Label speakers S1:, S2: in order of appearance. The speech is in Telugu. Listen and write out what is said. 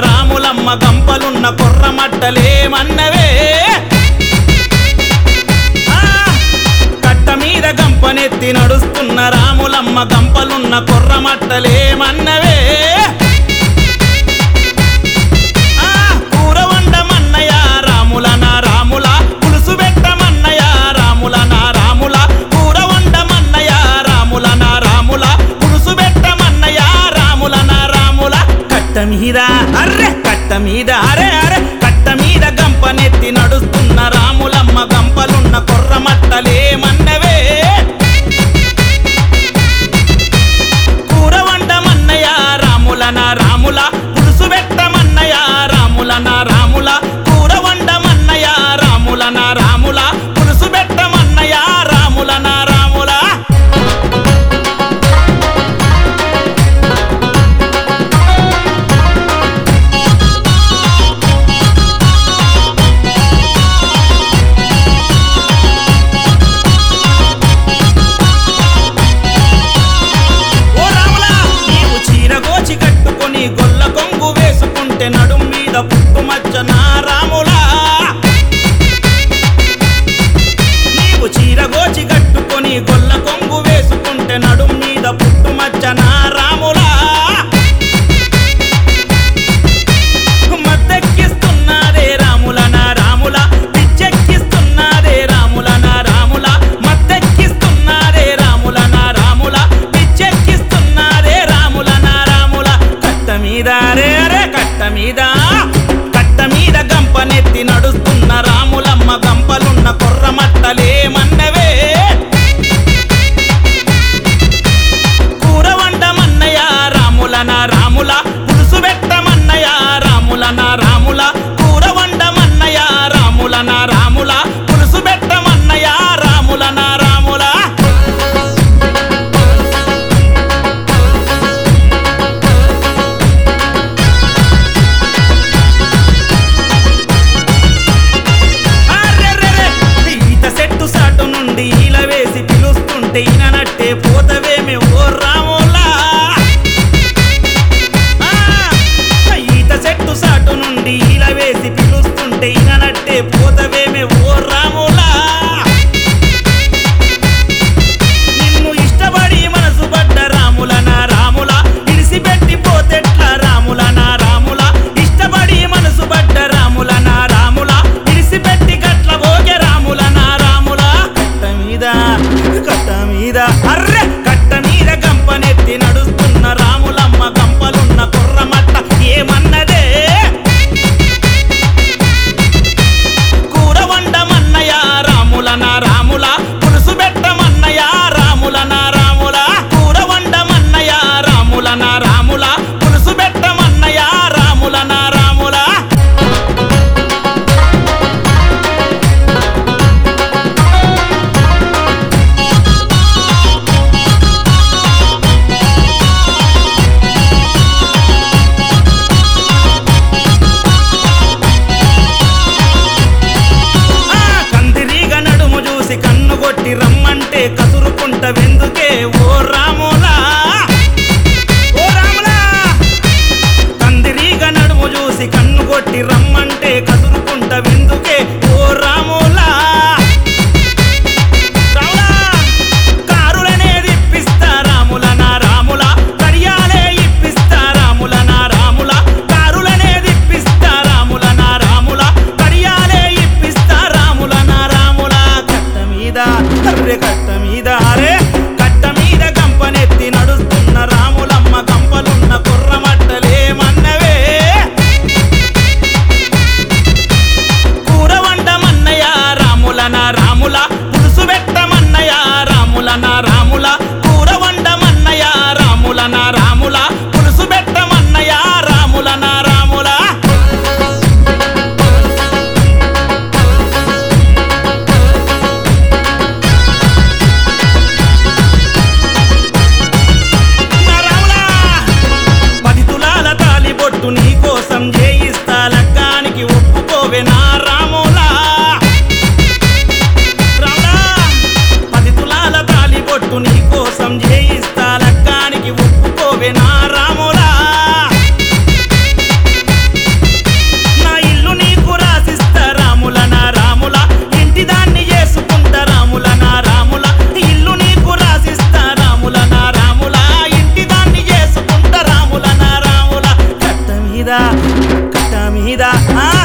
S1: రాములమ్మ గంపలున్న కొర్రమట్టలేమన్నవే కట్ట మీద గంపనెత్తి నడుస్తున్న రాములమ్మ గంపలున్న కొర్రమట్టలేమన్నవే కూర వండమన్నయ రాముల నా రాముల పులుసు పెట్టమన్నయ రాముల నా రాముల కూర వండమన్నయ రాముల నా రాముల పులుసు పెట్టమన్నయ రాముల నా రాముల కట్ట మీద అరే కట్ట మీద గంపనెత్తి నడుస్తున్న రాములమ్మ గంపలున్న కొర్రమట్టలేమన్నవే కూర వండమన్నయ రాముల నా రాముల పులుసు పెట్టమన్నయ రాముల నా రాముల కూర వండమన్నయ రాముల నా రాముల పులుసు పెట్టమన్నయ రాముల నా రాముల కట్ట మీద ఆ